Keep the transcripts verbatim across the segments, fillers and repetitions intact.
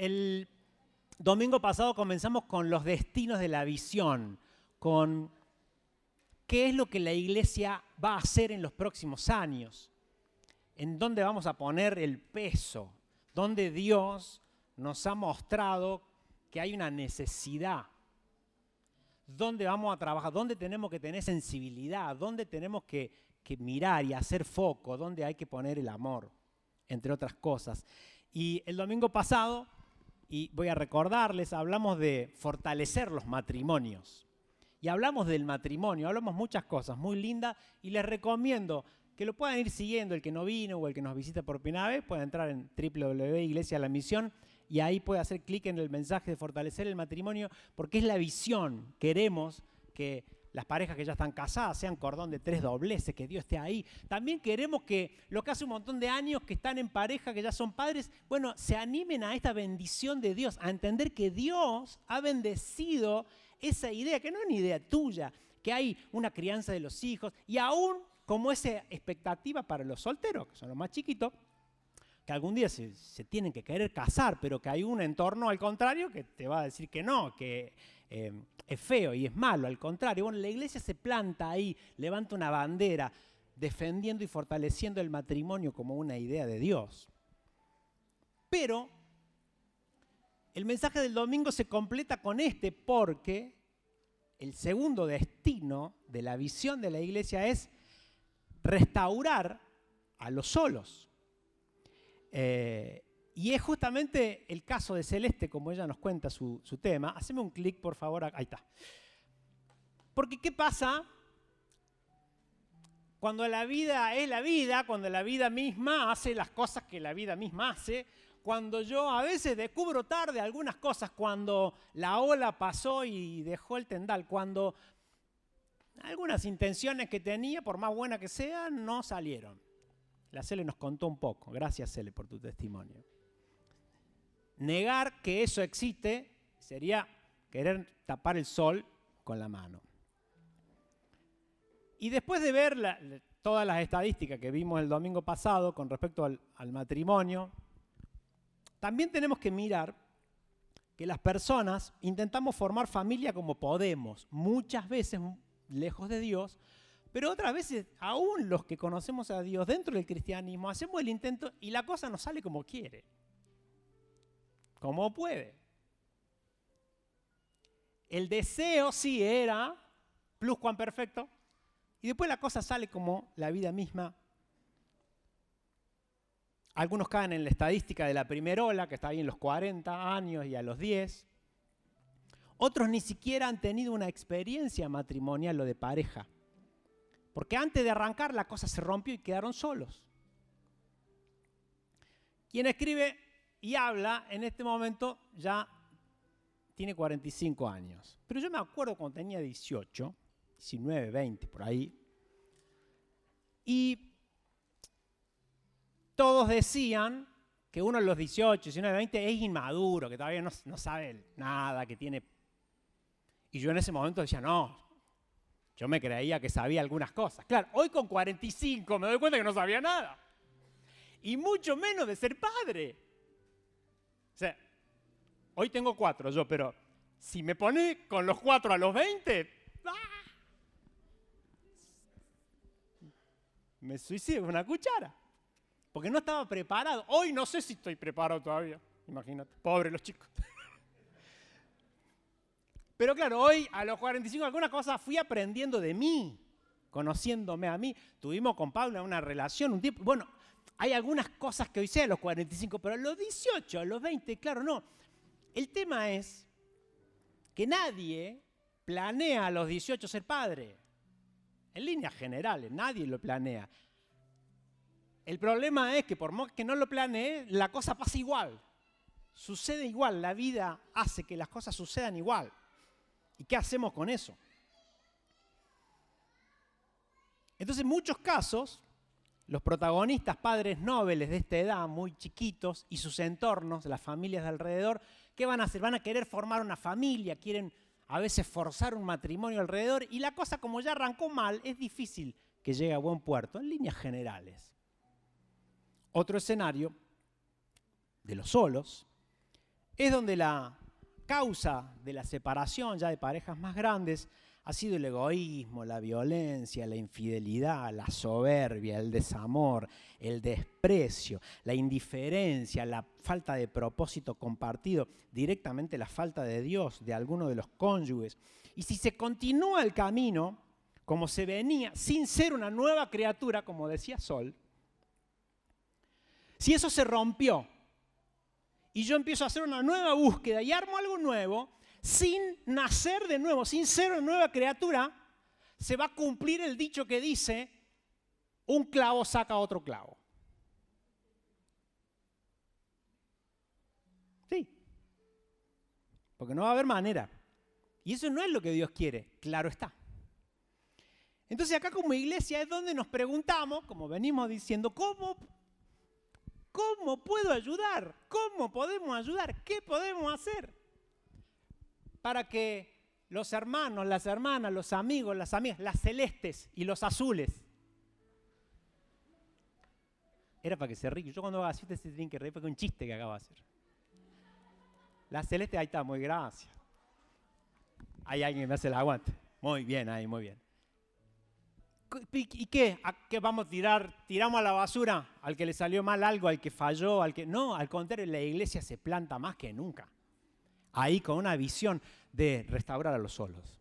el domingo pasado comenzamos con los destinos de la visión, con qué es lo que la iglesia va a hacer en los próximos años, en dónde vamos a poner el peso, dónde Dios nos ha mostrado que hay una necesidad, dónde vamos a trabajar, dónde tenemos que tener sensibilidad, dónde tenemos que, que mirar y hacer foco, dónde hay que poner el amor, entre otras cosas. Y el domingo pasado, y voy a recordarles, hablamos de fortalecer los matrimonios. Y hablamos del matrimonio, hablamos muchas cosas muy lindas y les recomiendo que lo puedan ir siguiendo, el que no vino o el que nos visita por primera vez, puede entrar en doble u doble u doble u punto iglesia la misión y ahí puede hacer clic en el mensaje de fortalecer el matrimonio, porque es la visión. Queremos que las parejas que ya están casadas sean cordón de tres dobleces, que Dios esté ahí. También queremos que los que hace un montón de años que están en pareja, que ya son padres, bueno, se animen a esta bendición de Dios, a entender que Dios ha bendecido esa idea, que no es una idea tuya, que hay una crianza de los hijos, y aún como esa expectativa para los solteros, que son los más chiquitos, que algún día se, se tienen que querer casar, pero que hay un entorno al contrario que te va a decir que no, que eh, es feo y es malo, al contrario. Bueno, la iglesia se planta ahí, levanta una bandera, defendiendo y fortaleciendo el matrimonio como una idea de Dios. Pero el mensaje del domingo se completa con este, porque el segundo destino de la visión de la iglesia es restaurar a los solos. Eh, y es justamente el caso de Celeste, como ella nos cuenta su, su tema. Haceme un clic, por favor. Ahí está. Porque ¿qué pasa cuando la vida es la vida, cuando la vida misma hace las cosas que la vida misma hace? Cuando yo a veces descubro tarde algunas cosas, cuando la ola pasó y dejó el tendal, cuando algunas intenciones que tenía, por más buenas que sean, no salieron. La Cele nos contó un poco. Gracias, Cele, por tu testimonio. Negar que eso existe sería querer tapar el sol con la mano. Y después de ver la, todas las estadísticas que vimos el domingo pasado con respecto al, al matrimonio, también tenemos que mirar que las personas intentamos formar familia como podemos, muchas veces lejos de Dios, pero otras veces, aún los que conocemos a Dios dentro del cristianismo, hacemos el intento y la cosa no sale como quiere, como puede. El deseo sí era pluscuamperfecto y después la cosa sale como la vida misma. Algunos caen en la estadística de la primera ola, que está ahí en los cuarenta años y a los diez. Otros ni siquiera han tenido una experiencia matrimonial o de pareja. Porque antes de arrancar la cosa se rompió y quedaron solos. Quien escribe y habla en este momento ya tiene cuarenta y cinco años. Pero yo me acuerdo cuando tenía dieciocho, diecinueve, veinte, por ahí. Y todos decían que uno de los dieciocho, diecinueve, veinte es inmaduro, que todavía no, no sabe nada, que tiene... Y yo en ese momento decía, no, yo me creía que sabía algunas cosas. Claro, hoy con cuarenta y cinco me doy cuenta que no sabía nada. Y mucho menos de ser padre. O sea, hoy tengo cuatro yo, pero si me pone con los cuatro a los veinte, ¡ah! Me suicido con una cuchara. Porque no estaba preparado. Hoy no sé si estoy preparado todavía. Imagínate, pobres los chicos. Pero claro, hoy a los cuarenta y cinco algunas cosas fui aprendiendo de mí, conociéndome a mí. Tuvimos con Pablo una relación, un tiempo. Bueno, hay algunas cosas que hoy sé a los cuarenta y cinco, pero a los dieciocho, a los veinte, claro, no. El tema es que nadie planea a los dieciocho ser padre. En líneas generales, nadie lo planea. El problema es que por más que no lo planee, la cosa pasa igual. Sucede igual, la vida hace que las cosas sucedan igual. ¿Y qué hacemos con eso? Entonces, en muchos casos, los protagonistas, padres nobles de esta edad, muy chiquitos, y sus entornos, las familias de alrededor, ¿qué van a hacer? Van a querer formar una familia, quieren a veces forzar un matrimonio alrededor, y la cosa, como ya arrancó mal, es difícil que llegue a buen puerto, en líneas generales. Otro escenario de los solos es donde la causa de la separación ya de parejas más grandes ha sido el egoísmo, la violencia, la infidelidad, la soberbia, el desamor, el desprecio, la indiferencia, la falta de propósito compartido, directamente la falta de Dios de alguno de los cónyuges. Y si se continúa el camino, como se venía, sin ser una nueva criatura, como decía Sol, si eso se rompió y yo empiezo a hacer una nueva búsqueda y armo algo nuevo, sin nacer de nuevo, sin ser una nueva criatura, se va a cumplir el dicho que dice, un clavo saca otro clavo. Sí, porque no va a haber manera. Y eso no es lo que Dios quiere, claro está. Entonces acá como iglesia es donde nos preguntamos, como venimos diciendo, ¿cómo, cómo puedo ayudar? ¿Cómo podemos ayudar? ¿Qué podemos hacer para que los hermanos, las hermanas, los amigos, las amigas, las celestes y los azules? Era para que se ríe. Yo cuando hago así, ustedes se tienen que reír porque es un chiste que acabo de hacer. La celeste, ahí está, muy gracias. Hay alguien que me hace el aguante. Muy bien, ahí, muy bien. ¿Y qué? ¿A qué vamos a tirar? ¿Tiramos a la basura al que le salió mal algo, al que falló? Al que... No, al contrario, la iglesia se planta más que nunca. Ahí con una visión de restaurar a los solos.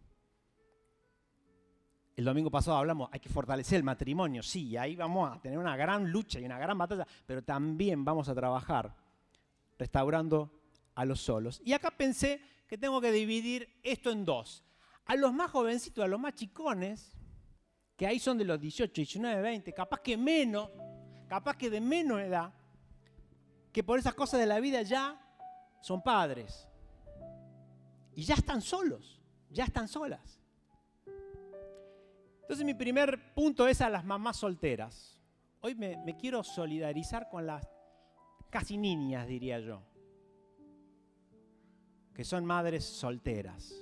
El domingo pasado hablamos, hay que fortalecer el matrimonio. Sí, ahí vamos a tener una gran lucha y una gran batalla, pero también vamos a trabajar restaurando a los solos. Y acá pensé que tengo que dividir esto en dos. A los más jovencitos, a los más chicones, que ahí son de los dieciocho, diecinueve, veinte, capaz que menos, capaz que de menos edad, que por esas cosas de la vida ya son padres. Y ya están solos, ya están solas. Entonces mi primer punto es a las mamás solteras. Hoy me, me quiero solidarizar con las casi niñas, diría yo, que son madres solteras.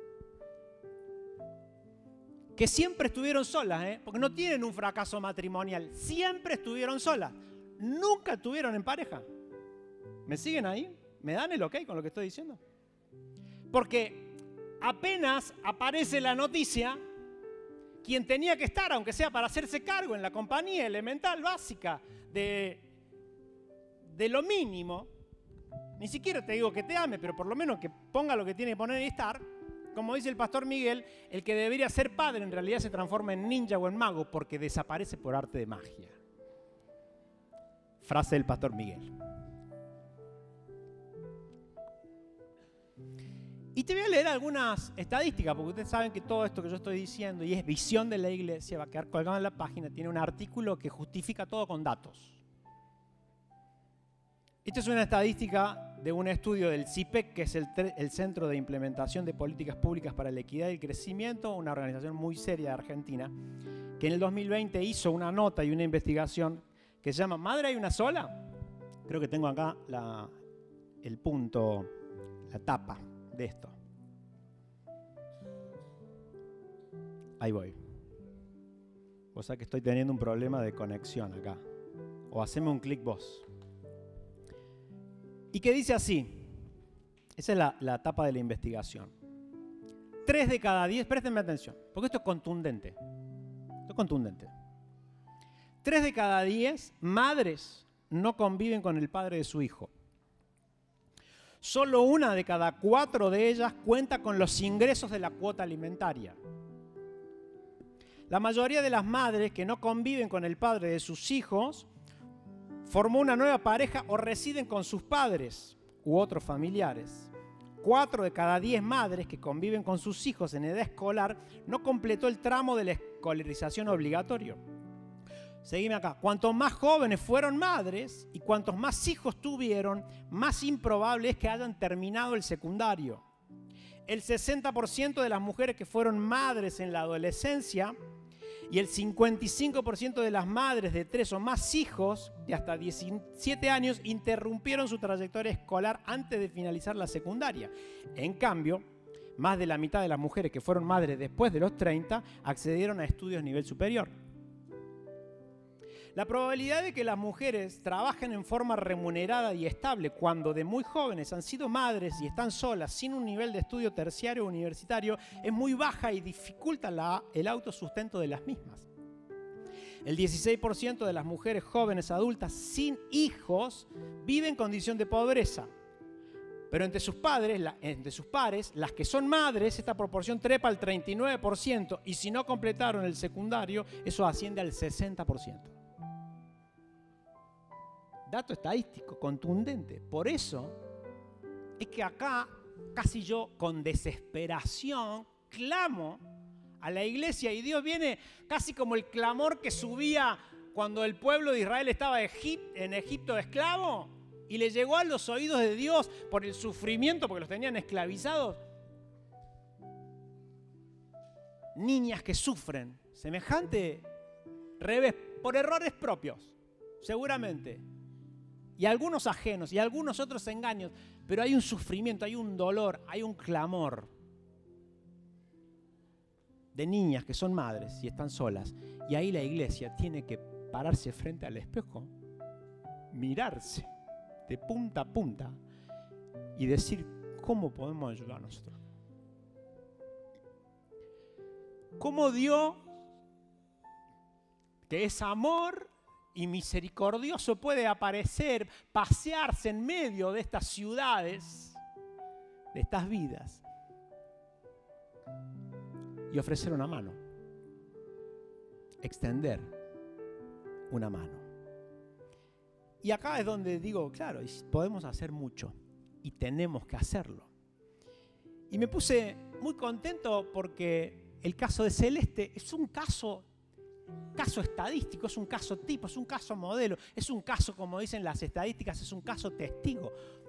Que siempre estuvieron solas, ¿eh? Porque no tienen un fracaso matrimonial, siempre estuvieron solas, nunca estuvieron en pareja. ¿Me siguen ahí? ¿Me dan el ok con lo que estoy diciendo? Porque apenas aparece la noticia, quien tenía que estar, aunque sea para hacerse cargo en la compañía elemental básica de, de lo mínimo, ni siquiera te digo que te ame, pero por lo menos que ponga lo que tiene que poner y estar. Como dice el pastor Miguel, el que debería ser padre en realidad se transforma en ninja o en mago porque desaparece por arte de magia. Frase del pastor Miguel. Y te voy a leer algunas estadísticas, porque ustedes saben que todo esto que yo estoy diciendo y es visión de la iglesia, va a quedar colgado en la página, tiene un artículo que justifica todo con datos. Esta es una estadística de un estudio del C I P E C, que es el, el Centro de Implementación de Políticas Públicas para la Equidad y el Crecimiento, una organización muy seria de Argentina, que en el dos mil veinte hizo una nota y una investigación que se llama ¿Madre hay una sola? Creo que tengo acá la, el punto, la tapa de esto. Ahí voy. O sea que estoy teniendo un problema de conexión acá. O haceme un clic vos. Y que dice así, esa es la, la tapa de la investigación. Tres de cada diez, préstenme atención, porque esto es contundente. Esto es contundente. Tres de cada diez madres no conviven con el padre de su hijo. Solo una de cada cuatro de ellas cuenta con los ingresos de la cuota alimentaria. La mayoría de las madres que no conviven con el padre de sus hijos formó una nueva pareja o residen con sus padres u otros familiares. Cuatro de cada diez madres que conviven con sus hijos en edad escolar no completó el tramo de la escolarización obligatorio. Seguime acá. Cuantos más jóvenes fueron madres y cuantos más hijos tuvieron, más improbable es que hayan terminado el secundario. El sesenta por ciento de las mujeres que fueron madres en la adolescencia y el cincuenta y cinco por ciento de las madres de tres o más hijos de hasta diecisiete años interrumpieron su trayectoria escolar antes de finalizar la secundaria. En cambio, más de la mitad de las mujeres que fueron madres después de los treinta accedieron a estudios a nivel superior. La probabilidad de que las mujeres trabajen en forma remunerada y estable cuando de muy jóvenes han sido madres y están solas sin un nivel de estudio terciario o universitario es muy baja y dificulta la, el autosustento de las mismas. El dieciséis por ciento de las mujeres jóvenes adultas sin hijos viven en condición de pobreza. Pero entre sus padres, la, entre sus pares, las que son madres, esta proporción trepa al treinta y nueve por ciento y si no completaron el secundario, eso asciende al sesenta por ciento. Dato estadístico contundente. Por eso es que acá casi yo con desesperación clamo a la iglesia y Dios viene casi como el clamor que subía cuando el pueblo de Israel estaba en Egipto esclavo y le llegó a los oídos de Dios por el sufrimiento porque los tenían esclavizados. Niñas que sufren semejante revés por errores propios, seguramente. Y algunos ajenos, y algunos otros engaños, pero hay un sufrimiento, hay un dolor, hay un clamor de niñas que son madres y están solas. Y ahí la iglesia tiene que pararse frente al espejo, mirarse de punta a punta y decir, ¿cómo podemos ayudar a nosotros? ¿Cómo Dios, que es amor y misericordioso, puede aparecer, pasearse en medio de estas ciudades, de estas vidas, y ofrecer una mano, extender una mano? Y acá es donde digo, claro, podemos hacer mucho y tenemos que hacerlo. Y me puse muy contento porque el caso de Celeste es un caso caso estadístico, es un caso tipo, es un caso modelo, es un caso, como dicen las estadísticas, es un caso testigo.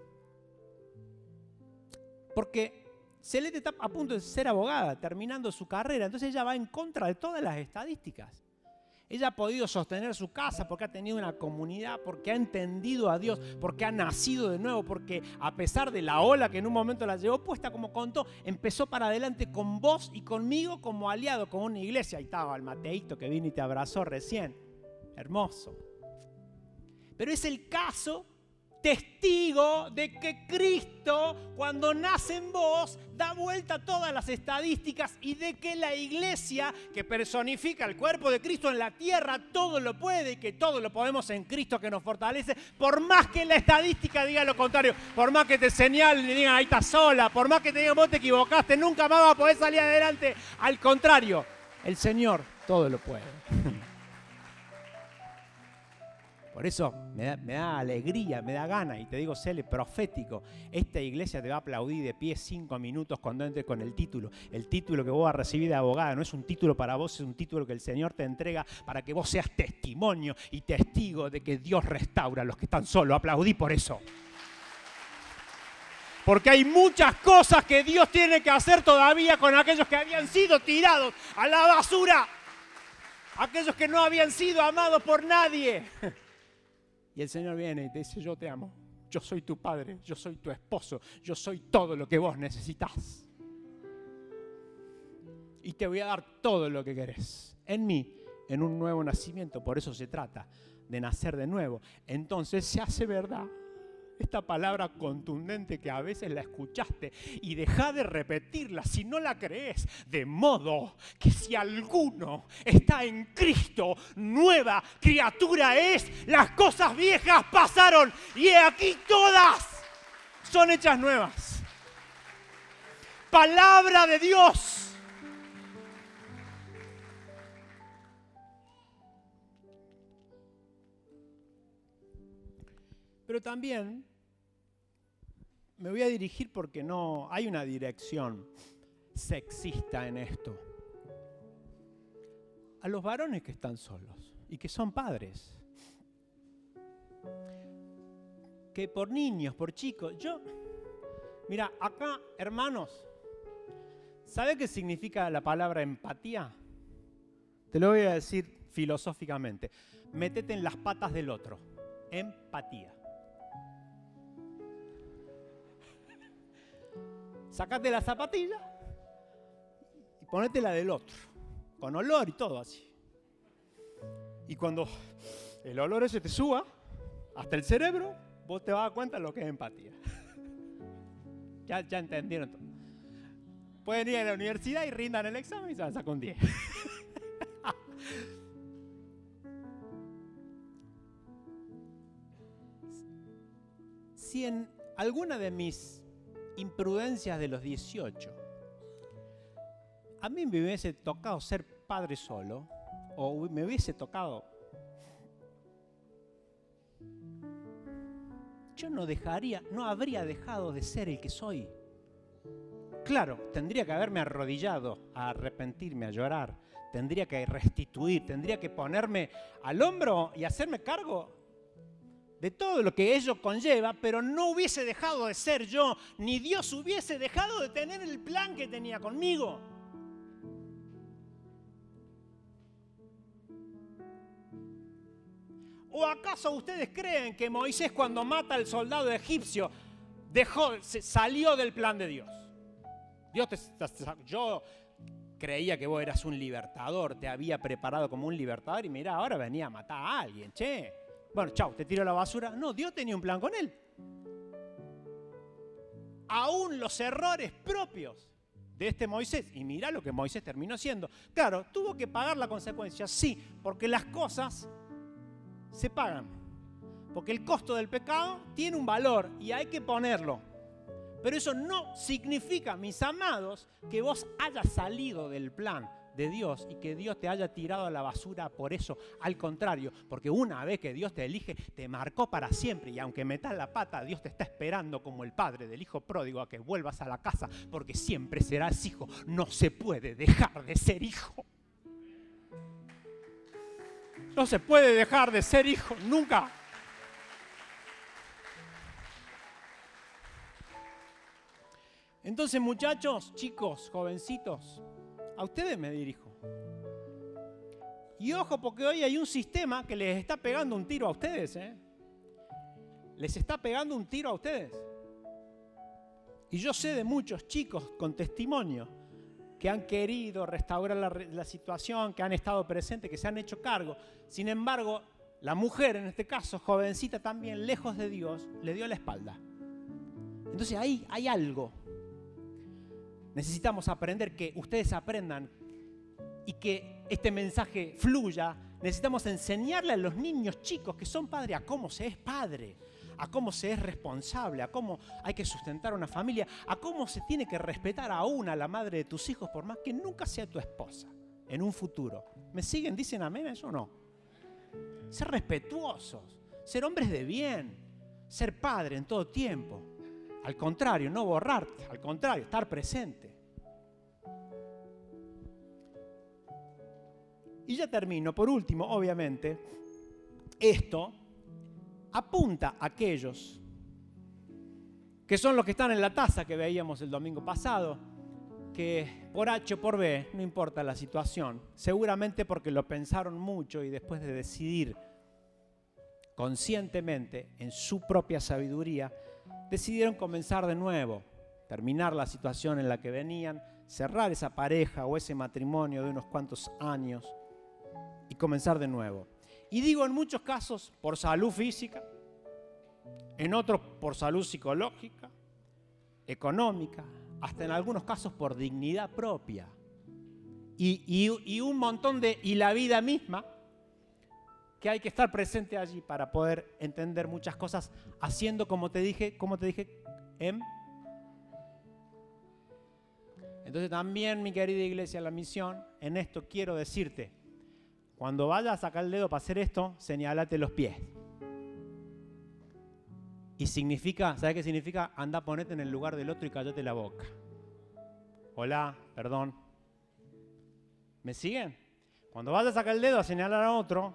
Porque Celeste está a punto de ser abogada, terminando su carrera, entonces ella va en contra de todas las estadísticas. Ella ha podido sostener su casa porque ha tenido una comunidad, porque ha entendido a Dios, porque ha nacido de nuevo, porque a pesar de la ola que en un momento la llevó puesta, como contó, empezó para adelante con vos y conmigo como aliado, con una iglesia. Ahí estaba el Mateito que vino y te abrazó recién. Hermoso. Pero es el caso testigo de que Cristo, cuando nace en vos, da vuelta a todas las estadísticas y de que la iglesia, que personifica el cuerpo de Cristo en la tierra, todo lo puede y que todo lo podemos en Cristo que nos fortalece, por más que la estadística diga lo contrario, por más que te señalen y digan ahí estás sola, por más que te digan vos te equivocaste, nunca más vas a poder salir adelante. Al contrario, el Señor todo lo puede. Por eso me da, me da alegría, me da gana, y te digo, Cele, profético, esta iglesia te va a aplaudir de pie cinco minutos cuando entres con el título. El título que vos vas a recibir de abogada no es un título para vos, es un título que el Señor te entrega para que vos seas testimonio y testigo de que Dios restaura a los que están solos. Aplaudí por eso. Porque hay muchas cosas que Dios tiene que hacer todavía con aquellos que habían sido tirados a la basura. Aquellos que no habían sido amados por nadie. Y el Señor viene y te dice, yo te amo, yo soy tu padre, yo soy tu esposo, yo soy todo lo que vos necesitas. Y te voy a dar todo lo que querés en mí, en un nuevo nacimiento. Por eso se trata de nacer de nuevo. Entonces se hace verdad esta palabra contundente que a veces la escuchaste y dejá de repetirla si no la crees, de modo que si alguno está en Cristo, nueva criatura es, las cosas viejas pasaron y he aquí todas son hechas nuevas. Palabra de Dios. Pero también me voy a dirigir porque no hay una dirección sexista en esto. A los varones que están solos y que son padres. Que por niños, por chicos, yo... Mira, acá, hermanos, ¿sabe qué significa la palabra empatía? Te lo voy a decir filosóficamente. Métete en las patas del otro. Empatía. Sacate la zapatilla y ponete la del otro, con olor y todo así. Y cuando el olor ese te suba hasta el cerebro, vos te vas a dar cuenta de lo que es empatía. ya, ya entendieron todo. Pueden ir a la universidad y rindan el examen y se van a sacar un diez. Si en alguna de mis imprudencias de los dieciocho a mí me hubiese tocado ser padre solo, o me hubiese tocado, yo no dejaría, no habría dejado de ser el que soy. Claro, tendría que haberme arrodillado a arrepentirme, a llorar, tendría que restituir, tendría que ponerme al hombro y hacerme cargo de todo lo que ello conlleva, pero no hubiese dejado de ser yo, ni Dios hubiese dejado de tener el plan que tenía conmigo. ¿O acaso ustedes creen que Moisés, cuando mata al soldado egipcio, dejó, se salió del plan de Dios? Dios te, yo creía que vos eras un libertador, te había preparado como un libertador y mira, ahora venía a matar a alguien, che. Bueno, chau, te tiro a la basura. No, Dios tenía un plan con él. Aún los errores propios de este Moisés, y mira lo que Moisés terminó siendo. Claro, tuvo que pagar la consecuencia, sí, porque las cosas se pagan. Porque el costo del pecado tiene un valor y hay que ponerlo. Pero eso no significa, mis amados, que vos hayas salido del plan de Dios y que Dios te haya tirado a la basura por eso. Al contrario, porque una vez que Dios te elige, te marcó para siempre. Y aunque metas la pata, Dios te está esperando como el padre del hijo pródigo a que vuelvas a la casa, porque siempre serás hijo. No se puede dejar de ser hijo. No se puede dejar de ser hijo, nunca. Entonces, muchachos, chicos, jovencitos, a ustedes me dirijo. Y ojo, porque hoy hay un sistema que les está pegando un tiro a ustedes, ¿eh? Les está pegando un tiro a ustedes. Y yo sé de muchos chicos con testimonio que han querido restaurar la, la situación, que han estado presentes, que se han hecho cargo. Sin embargo, la mujer, en este caso, jovencita también, lejos de Dios, le dio la espalda. Entonces ahí hay algo. Necesitamos aprender, que ustedes aprendan y que este mensaje fluya. Necesitamos enseñarle a los niños chicos que son padres a cómo se es padre, a cómo se es responsable, a cómo hay que sustentar una familia, a cómo se tiene que respetar aún a la madre de tus hijos, por más que nunca sea tu esposa en un futuro. ¿Me siguen? ¿Dicen amén a eso o no? Ser respetuosos, ser hombres de bien, ser padre en todo tiempo. Al contrario, no borrarte, al contrario, estar presente. Y ya termino. Por último, obviamente, esto apunta a aquellos que son los que están en la taza que veíamos el domingo pasado, que por H o por B, no importa la situación, seguramente porque lo pensaron mucho y después de decidir conscientemente en su propia sabiduría, decidieron comenzar de nuevo, terminar la situación en la que venían, cerrar esa pareja o ese matrimonio de unos cuantos años y comenzar de nuevo. Y digo en muchos casos por salud física, en otros por salud psicológica, económica, hasta en algunos casos por dignidad propia. Y, y, y un montón de... y la vida misma, que hay que estar presente allí para poder entender muchas cosas, haciendo como te dije, como te dije, en... Entonces también, mi querida iglesia, la misión, en esto quiero decirte, cuando vayas a sacar el dedo para hacer esto, señálate los pies. Y significa, ¿sabes qué significa? Anda, ponete en el lugar del otro y cállate la boca. Hola, perdón. ¿Me siguen? Cuando vayas a sacar el dedo a señalar a otro,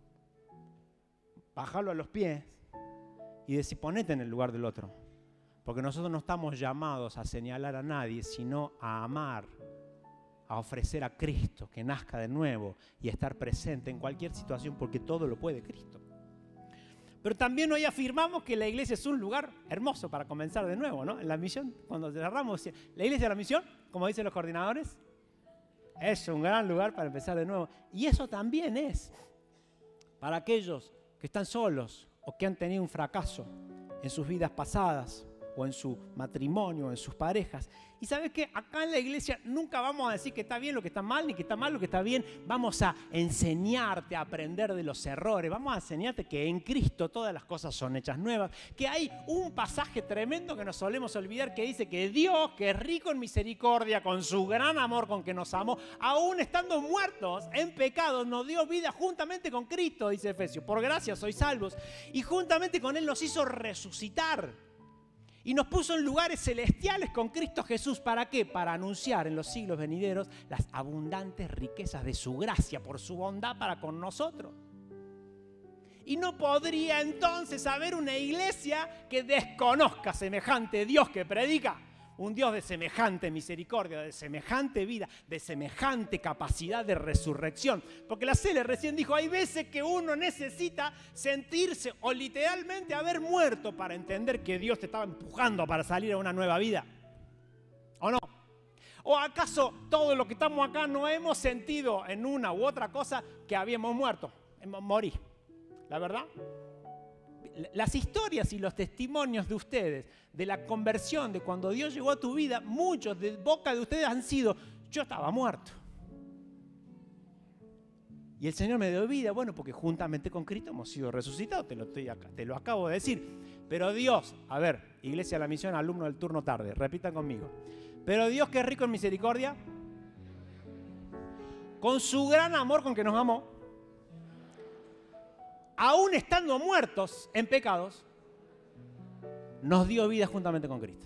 bájalo a los pies y decir, ponete en el lugar del otro. Porque nosotros no estamos llamados a señalar a nadie, sino a amar, a ofrecer a Cristo que nazca de nuevo y a estar presente en cualquier situación, porque todo lo puede Cristo. Pero también hoy afirmamos que la iglesia es un lugar hermoso para comenzar de nuevo, ¿no? En la misión, cuando cerramos, la iglesia de la misión, como dicen los coordinadores, es un gran lugar para empezar de nuevo. Y eso también es para aquellos que están solos o que han tenido un fracaso en sus vidas pasadas o en su matrimonio o en sus parejas. Y ¿sabes qué? Acá en la iglesia nunca vamos a decir que está bien lo que está mal, ni que está mal lo que está bien. Vamos a enseñarte a aprender de los errores. Vamos a enseñarte que en Cristo todas las cosas son hechas nuevas. Que hay un pasaje tremendo que nos solemos olvidar que dice que Dios, que es rico en misericordia, con su gran amor con que nos amó, aún estando muertos en pecado, nos dio vida juntamente con Cristo, dice Efesios. Por gracia sois salvos. Y juntamente con Él nos hizo resucitar. Y nos puso en lugares celestiales con Cristo Jesús. ¿Para qué? Para anunciar en los siglos venideros las abundantes riquezas de su gracia por su bondad para con nosotros. Y no podría entonces haber una iglesia que desconozca semejante Dios que predica. Un Dios de semejante misericordia, de semejante vida, de semejante capacidad de resurrección. Porque la Cele recién dijo, hay veces que uno necesita sentirse o literalmente haber muerto para entender que Dios te estaba empujando para salir a una nueva vida. ¿O no? ¿O acaso todo lo que estamos acá no hemos sentido en una u otra cosa que habíamos muerto? Morí. ¿La verdad? Las historias y los testimonios de ustedes, de la conversión, de cuando Dios llegó a tu vida, muchos de boca de ustedes han sido, yo estaba muerto. Y el Señor me dio vida, bueno, porque juntamente con Cristo hemos sido resucitados, te lo, estoy acá, te lo acabo de decir. Pero Dios, a ver, Iglesia de la Misión, alumno del turno tarde, repitan conmigo. Pero Dios, que es rico en misericordia, con su gran amor con que nos amó, aún estando muertos en pecados, nos dio vida juntamente con Cristo.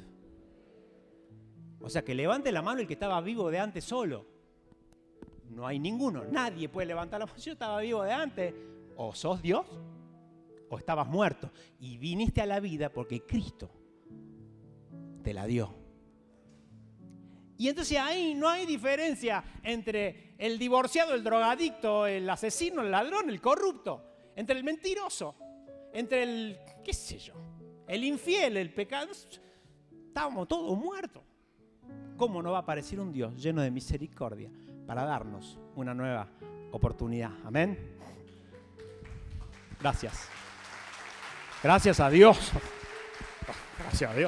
O sea, que levante la mano el que estaba vivo de antes solo. No hay ninguno, nadie puede levantar la mano. Yo estaba vivo de antes. O sos Dios, o estabas muerto. Y viniste a la vida porque Cristo te la dio. Y entonces ahí no hay diferencia entre el divorciado, el drogadicto, el asesino, el ladrón, el corrupto. Entre el mentiroso, entre el, qué sé yo, el infiel, el pecado. Estábamos todos muertos. ¿Cómo no va a aparecer un Dios lleno de misericordia para darnos una nueva oportunidad? Amén. Gracias. Gracias a Dios. Gracias a Dios.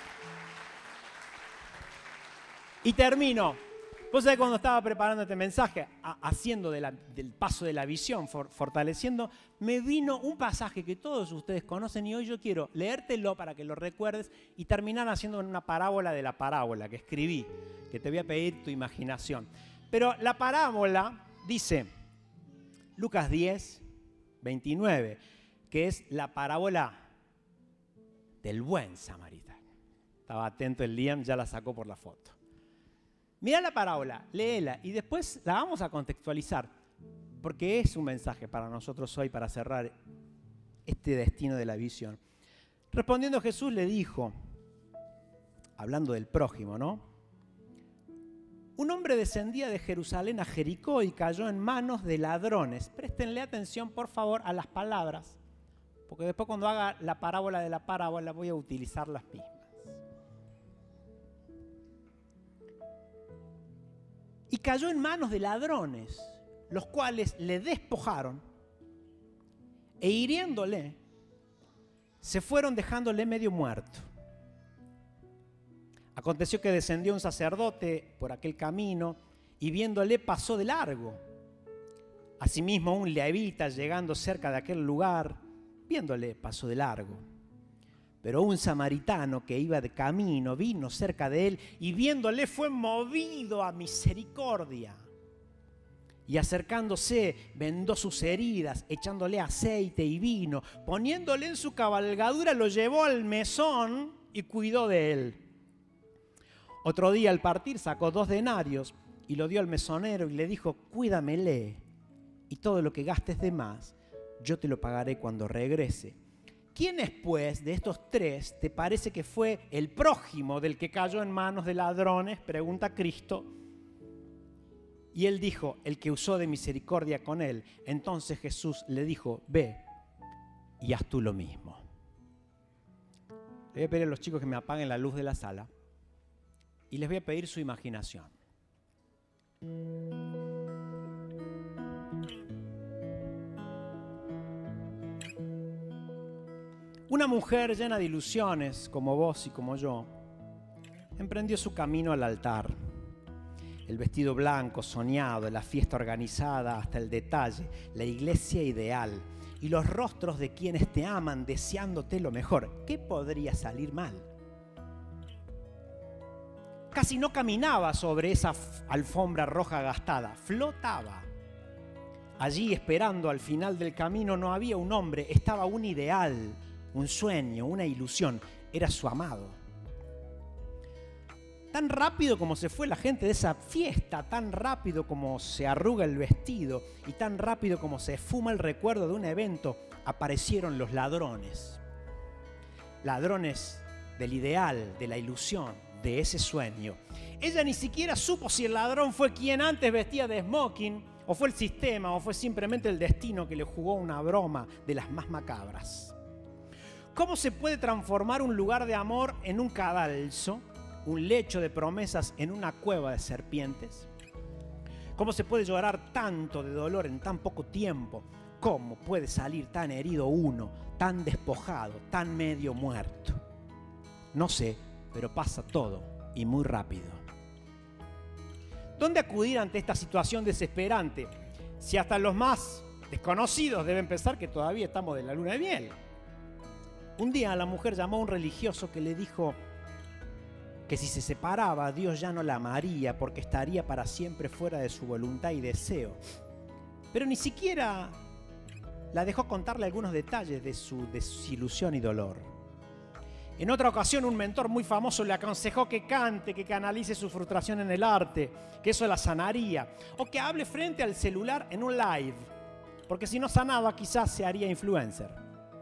Y termino. Vos sabés, cuando estaba preparando este mensaje, a, haciendo de la, del paso de la visión, for, fortaleciendo, me vino un pasaje que todos ustedes conocen y hoy yo quiero leértelo para que lo recuerdes y terminar haciendo una parábola de la parábola que escribí, que te voy a pedir tu imaginación. Pero la parábola dice, Lucas diez, veintinueve, que es la parábola del buen samaritano. Estaba atento el Liam, ya la sacó por la foto. Mira la parábola, léela y después la vamos a contextualizar, porque es un mensaje para nosotros hoy para cerrar este destino de la visión. Respondiendo Jesús le dijo, hablando del prójimo, ¿no? Un hombre descendía de Jerusalén a Jericó y cayó en manos de ladrones. Préstenle atención, por favor, a las palabras, porque después cuando haga la parábola de la parábola voy a utilizar las mismas. Y cayó en manos de ladrones, los cuales le despojaron e hiriéndole, se fueron dejándole medio muerto. Aconteció que descendió un sacerdote por aquel camino y viéndole pasó de largo. Asimismo un levita llegando cerca de aquel lugar, viéndole pasó de largo. Pero un samaritano que iba de camino vino cerca de él y viéndole fue movido a misericordia. Y acercándose vendó sus heridas, echándole aceite y vino, poniéndole en su cabalgadura lo llevó al mesón y cuidó de él. Otro día al partir sacó dos denarios y lo dio al mesonero y le dijo, cuídamele y todo lo que gastes de más yo te lo pagaré cuando regrese. ¿Quién es, pues, de estos tres te parece que fue el prójimo del que cayó en manos de ladrones? Pregunta Cristo. Y él dijo, el que usó de misericordia con él. Entonces Jesús le dijo, ve y haz tú lo mismo. Le voy a pedir a los chicos que me apaguen la luz de la sala y les voy a pedir su imaginación. Una mujer llena de ilusiones, como vos y como yo, emprendió su camino al altar. El vestido blanco soñado, la fiesta organizada hasta el detalle, la iglesia ideal y los rostros de quienes te aman deseándote lo mejor. ¿Qué podría salir mal? Casi no caminaba sobre esa alfombra roja gastada, flotaba. Allí, esperando al final del camino, no había un hombre, estaba un ideal, un sueño, una ilusión. Era su amado. Tan rápido como se fue la gente de esa fiesta, tan rápido como se arruga el vestido y tan rápido como se esfuma el recuerdo de un evento, aparecieron los ladrones. Ladrones del ideal, de la ilusión, de ese sueño. Ella ni siquiera supo si el ladrón fue quien antes vestía de smoking, o fue el sistema, o fue simplemente el destino que le jugó una broma de las más macabras. ¿Cómo se puede transformar un lugar de amor en un cadalso? ¿Un lecho de promesas en una cueva de serpientes? ¿Cómo se puede llorar tanto de dolor en tan poco tiempo? ¿Cómo puede salir tan herido uno, tan despojado, tan medio muerto? No sé, pero pasa todo y muy rápido. ¿Dónde acudir ante esta situación desesperante? Si hasta los más desconocidos deben pensar que todavía estamos de la luna de miel. Un día la mujer llamó a un religioso que le dijo que si se separaba, Dios ya no la amaría porque estaría para siempre fuera de su voluntad y deseo. Pero ni siquiera la dejó contarle algunos detalles de su desilusión y dolor. En otra ocasión, un mentor muy famoso le aconsejó que cante, que canalice su frustración en el arte, que eso la sanaría, o que hable frente al celular en un live, porque si no sanaba, quizás se haría influencer.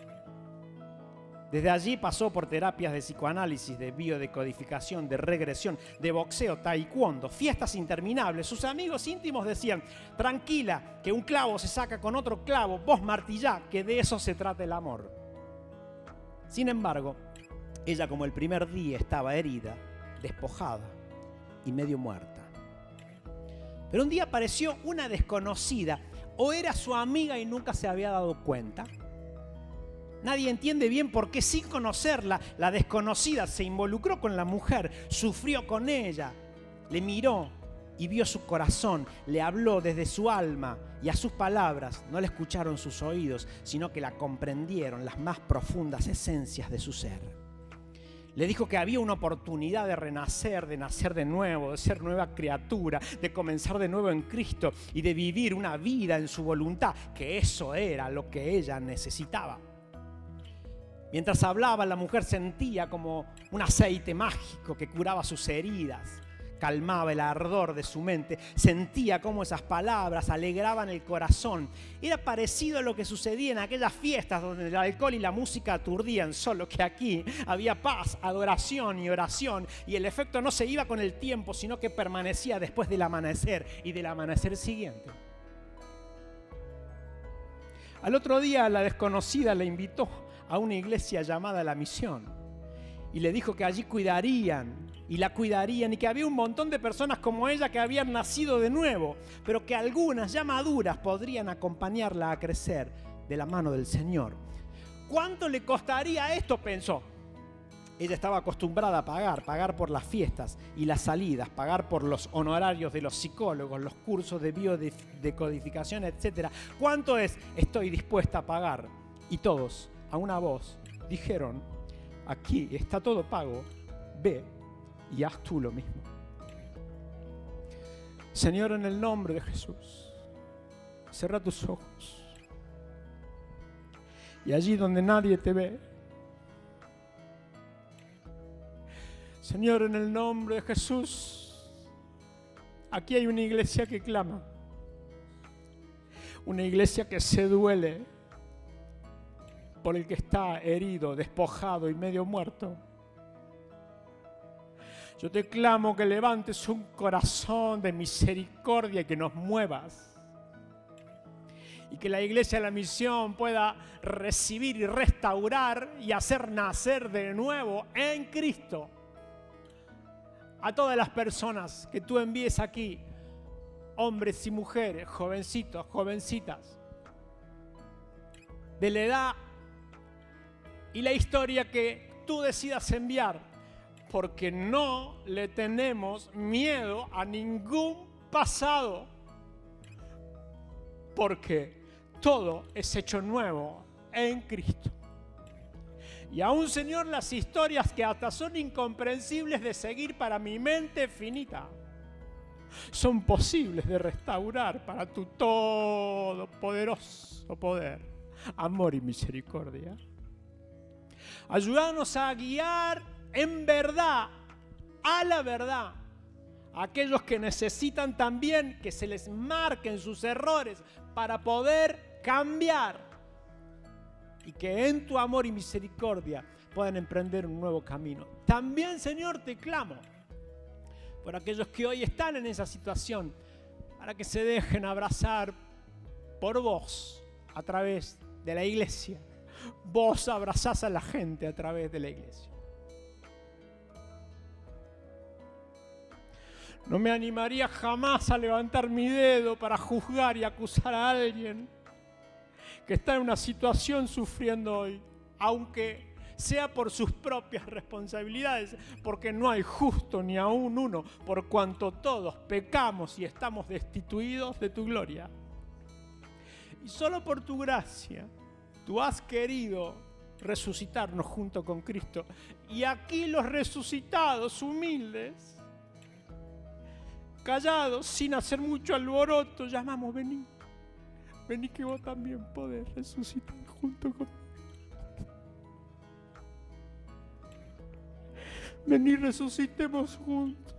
Desde allí pasó por terapias de psicoanálisis, de biodecodificación, de regresión, de boxeo, taekwondo, fiestas interminables. Sus amigos íntimos decían: tranquila, que un clavo se saca con otro clavo, vos martillá, que de eso se trata el amor. Sin embargo, ella como el primer día estaba herida, despojada y medio muerta. Pero un día apareció una desconocida, o era su amiga y nunca se había dado cuenta. Nadie entiende bien por qué, sin conocerla, la desconocida se involucró con la mujer, sufrió con ella, le miró y vio su corazón, le habló desde su alma, y a sus palabras no le escucharon sus oídos, sino que la comprendieron las más profundas esencias de su ser. Le dijo que había una oportunidad de renacer, de nacer de nuevo, de ser nueva criatura, de comenzar de nuevo en Cristo y de vivir una vida en su voluntad, que eso era lo que ella necesitaba. Mientras hablaba, la mujer sentía como un aceite mágico que curaba sus heridas, calmaba el ardor de su mente, sentía cómo esas palabras alegraban el corazón. Era parecido a lo que sucedía en aquellas fiestas donde el alcohol y la música aturdían, solo que aquí había paz, adoración y oración, y el efecto no se iba con el tiempo, sino que permanecía después del amanecer y del amanecer siguiente. Al otro día, la desconocida le invitó a una iglesia llamada La Misión y le dijo que allí cuidarían y la cuidarían y que había un montón de personas como ella que habían nacido de nuevo, pero que algunas ya maduras podrían acompañarla a crecer de la mano del Señor. ¿Cuánto le costaría esto?, pensó. Ella estaba acostumbrada a pagar, pagar por las fiestas y las salidas, pagar por los honorarios de los psicólogos, los cursos de biodecodificación, etcétera. ¿Cuánto es? Estoy dispuesta a pagar. Y todos, a una voz, dijeron: aquí está todo pago, ve y haz tú lo mismo. Señor, en el nombre de Jesús, cierra tus ojos. Y allí donde nadie te ve, Señor, en el nombre de Jesús, aquí hay una iglesia que clama, una iglesia que se duele por el que está herido, despojado y medio muerto. Yo te clamo que levantes un corazón de misericordia y que nos muevas. Y que la iglesia de La Misión pueda recibir y restaurar y hacer nacer de nuevo en Cristo a todas las personas que tú envíes aquí, hombres y mujeres, jovencitos, jovencitas, de la edad y la historia que tú decidas enviar, porque no le tenemos miedo a ningún pasado, porque todo es hecho nuevo en Cristo. Y aún, Señor, las historias que hasta son incomprensibles de seguir para mi mente finita, son posibles de restaurar para tu todopoderoso poder, amor y misericordia. Ayúdanos a guiar en verdad, a la verdad, a aquellos que necesitan también que se les marquen sus errores para poder cambiar y que en tu amor y misericordia puedan emprender un nuevo camino. También, Señor, te clamo por aquellos que hoy están en esa situación, para que se dejen abrazar por vos a través de la iglesia. Vos abrazás a la gente a través de la iglesia. No me animaría jamás a levantar mi dedo para juzgar y acusar a alguien que está en una situación sufriendo hoy, aunque sea por sus propias responsabilidades, porque no hay justo ni aún uno, por cuanto todos pecamos y estamos destituidos de tu gloria. Y solo por tu gracia, tú has querido resucitarnos junto con Cristo. Y aquí los resucitados, humildes, callados, sin hacer mucho alboroto, llamamos: vení, vení que vos también podés resucitar junto conmigo. Vení, resucitemos juntos.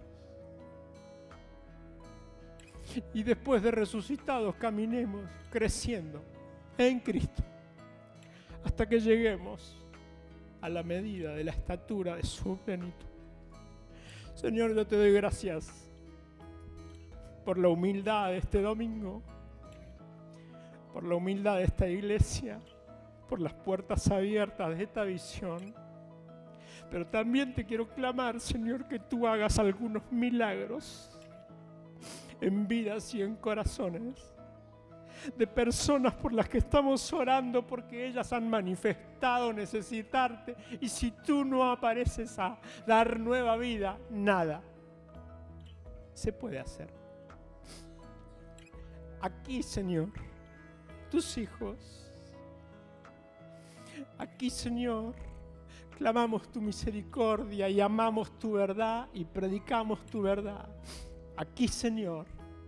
Y después de resucitados, caminemos creciendo en Cristo hasta que lleguemos a la medida de la estatura de su plenitud. Señor, yo te doy gracias por la humildad de este domingo, por la humildad de esta iglesia, por las puertas abiertas de esta visión. Pero también te quiero clamar, Señor, que tú hagas algunos milagros en vidas y en corazones de personas por las que estamos orando, porque ellas han manifestado necesitarte, y si tú no apareces a dar nueva vida, nada se puede hacer. Aquí, Señor, tus hijos, aquí, Señor, clamamos tu misericordia y amamos tu verdad y predicamos tu verdad. Aquí, Señor,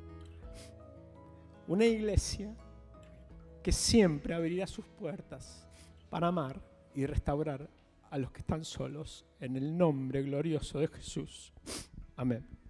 una iglesia que siempre abrirá sus puertas para amar y restaurar a los que están solos, en el nombre glorioso de Jesús. Amén.